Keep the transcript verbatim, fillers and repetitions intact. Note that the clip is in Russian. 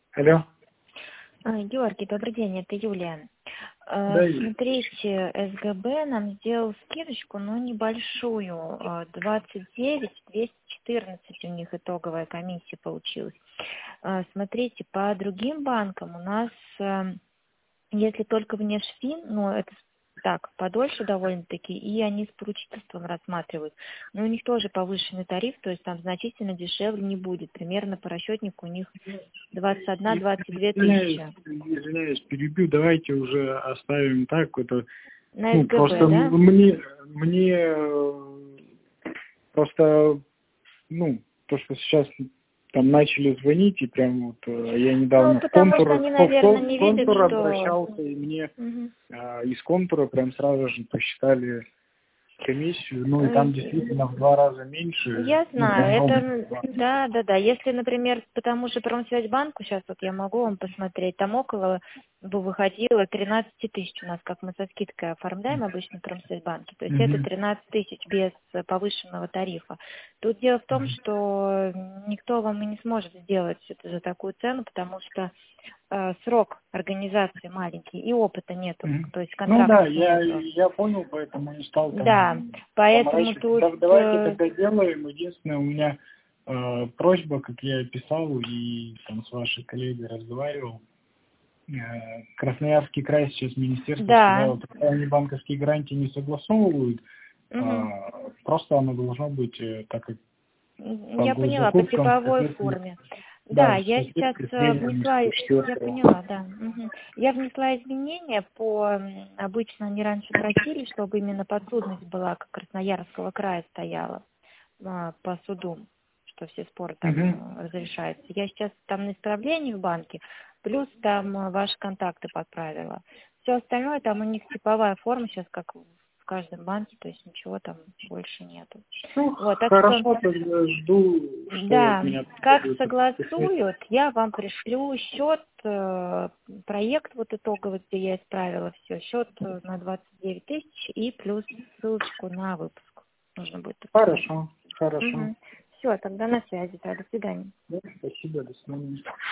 Алло. А, Георгий, добрый день, это Юлия. Э, Да, Юлия. Смотрите, СГБ нам сделал скидочку, но небольшую. э, двадцать девять двести четырнадцать у них итоговая комиссия получилась. Э, Смотрите, по другим банкам у нас, э, если только внешфин, но это так, подольше довольно-таки, и они с поручительством рассматривают. Но у них тоже повышенный тариф, то есть там значительно дешевле не будет. Примерно по расчетнику у них двадцать одна — двадцать две Извиняюсь, тысячи. извиняюсь, перебью, давайте уже оставим так. Это, На ну, СГБ, просто да? мне, мне э, просто, ну, то, что сейчас там начали звонить, и прям вот э, я Ну, недавно в потому что контур, они, в кон- наверное, не в видят, контур что... обращался, и мне Мгм. э, из контура прям сразу же посчитали комиссию, ну, и там Ой, действительно в два раза меньше, Я ну, прям знаю, ровно это, в два. да, да, да. Если, например, по тому же Промсвязьбанку, сейчас вот я могу вам посмотреть, там около бы выходило тринадцать тысяч у нас, как мы со скидкой оформляем обычно в Промсвязьбанке, то есть это Мгм. тринадцать тысяч без повышенного тарифа. Тут дело в том, что никто вам и не сможет сделать это за такую цену, потому что э, срок организации маленький и опыта нету, Мгм. то есть Ну да, контрактов я, нету. я понял, поэтому не стал Да, там поэтому заморачиваться. тут... Да, давайте э, тогда делаем. Единственное, у меня э, просьба, как я и писал, и там с вашей коллегой разговаривал. Э, Красноярский край сейчас министерство Да. сказало, пока они банковские гарантии не согласовывают, Мгм. э, просто оно должно быть, э, так как М, по Я поняла, по госзакупкам, в типовой соответствии, форме. да, Да, в я сейчас соответствии с э, требованиями внесла, сто я четыре. поняла, да. Мгм. Я внесла изменения по, м, обычно они раньше просили, чтобы именно подсудность была, как Красноярского края стояла а, по суду, что все споры там э, разрешаются. Я сейчас там на исправлении в банке, плюс там э, ваши контакты подправила. Все остальное там у них типовая форма сейчас, как в каждом банке, то есть ничего там больше нету. Ну, Вот, так что хорошо, тогда жду, что от да, меня как требуется. согласуют, я вам пришлю счет, э, проект вот итоговый, где я исправила все, счет э, на двадцать девять тысяч и плюс ссылочку на выпуск. Нужно будет подписать. Хорошо, хорошо. Угу. Все, тогда на связи, да, до свидания. Да, спасибо, до свидания.